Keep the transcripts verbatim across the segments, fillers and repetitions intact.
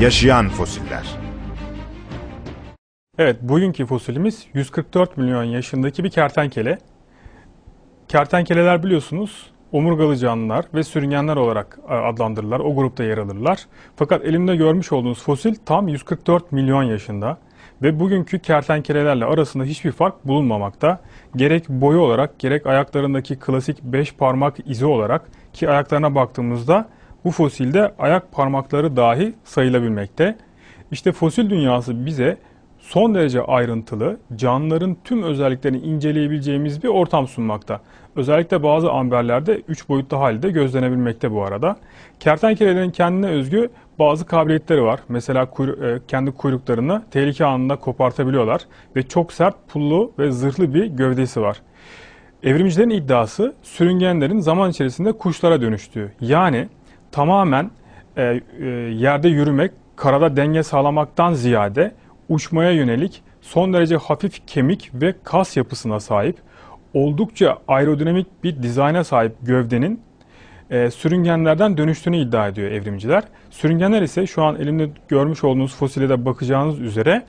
Yaşayan fosiller. Evet, bugünkü fosilimiz yüz kırk dört milyon yaşındaki bir kertenkele. Kertenkeleler biliyorsunuz omurgalı canlılar ve sürüngenler olarak adlandırılırlar. O grupta yer alırlar. Fakat elimde görmüş olduğunuz fosil tam yüz kırk dört milyon yaşında. Ve bugünkü kertenkelelerle arasında hiçbir fark bulunmamakta. Gerek boyu olarak gerek ayaklarındaki klasik beş parmak izi olarak, ki ayaklarına baktığımızda bu fosilde ayak parmakları dahi sayılabilmekte. İşte fosil dünyası bize son derece ayrıntılı, canlıların tüm özelliklerini inceleyebileceğimiz bir ortam sunmakta. Özellikle bazı amberlerde üç boyutlu halde gözlenebilmekte bu arada. Kertenkelelerin kendine özgü bazı kabiliyetleri var. Mesela kuyru- kendi kuyruklarını tehlike anında kopartabiliyorlar ve çok sert, pullu ve zırhlı bir gövdesi var. Evrimcilerin iddiası sürüngenlerin zaman içerisinde kuşlara dönüştüğü. Yani tamamen e, e, yerde yürümek, karada denge sağlamaktan ziyade uçmaya yönelik son derece hafif kemik ve kas yapısına sahip, oldukça aerodinamik bir dizayna sahip gövdenin e, sürüngenlerden dönüştüğünü iddia ediyor evrimciler. Sürüngenler ise şu an elimde görmüş olduğunuz fosile de bakacağınız üzere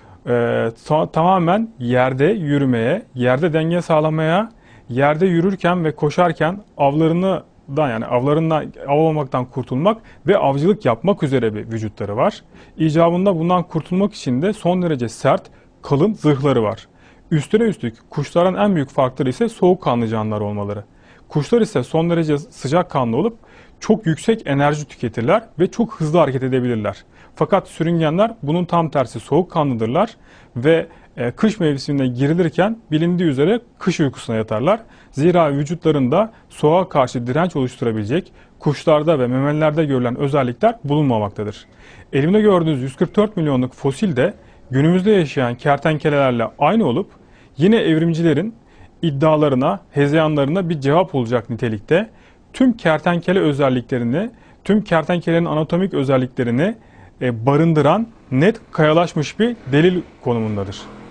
e, ta tamamen yerde yürümeye, yerde denge sağlamaya, yerde yürürken ve koşarken avlarını da yani avlarından avlamaktan kurtulmak ve avcılık yapmak üzere bir vücutları var. İcabında bundan kurtulmak için de son derece sert, kalın zırhları var. Üstüne üstlük kuşların en büyük farkları ise soğukkanlı canlılar olmaları. Kuşlar ise son derece sıcakkanlı olup çok yüksek enerji tüketirler ve çok hızlı hareket edebilirler. Fakat sürüngenler bunun tam tersi soğukkanlıdırlar ve kış mevsimine girilirken bilindiği üzere kış uykusuna yatarlar. Zira vücutlarında soğuğa karşı direnç oluşturabilecek kuşlarda ve memelilerde görülen özellikler bulunmamaktadır. Elimde gördüğünüz yüz kırk dört milyonluk fosil de günümüzde yaşayan kertenkelelerle aynı olup yine evrimcilerin iddialarına, hezeyanlarına bir cevap olacak nitelikte. Tüm kertenkele özelliklerini, tüm kertenkelenin anatomik özelliklerini barındıran net kayalaşmış bir delil konumundadır.